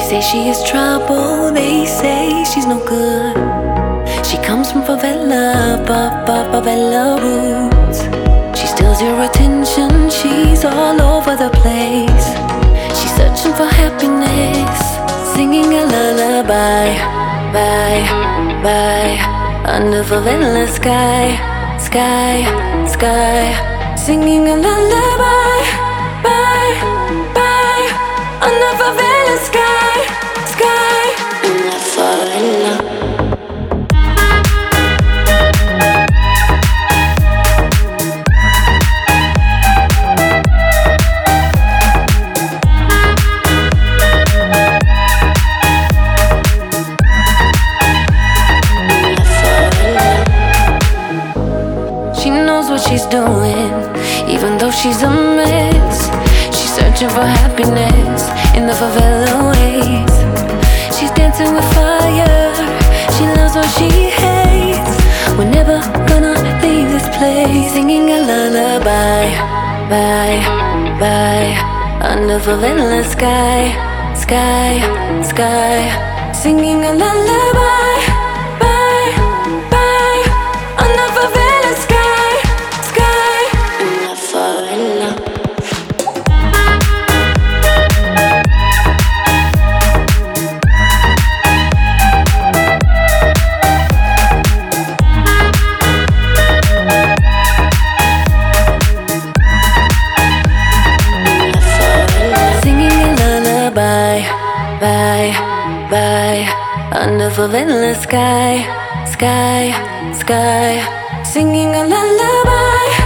say she is trouble, they say she's no good. She comes from favela, favela roots. She steals your attention, she's all over the place. She's searching for happiness, singing a lullaby, bye, bye, under favela sky, sky, sky, singing a lullaby, bye, bye, under favela sky, sky, in the favela. She's doing, even though she's a mess. She's searching for happiness in the favela ways. She's dancing with fire, she loves what she hates. We're never gonna leave this place, singing a lullaby, bye, bye, under favela sky, sky, sky, singing a lullaby, bye, bye, under favela sky. Bye, bye, under favela sky, sky, sky, singing a lullaby.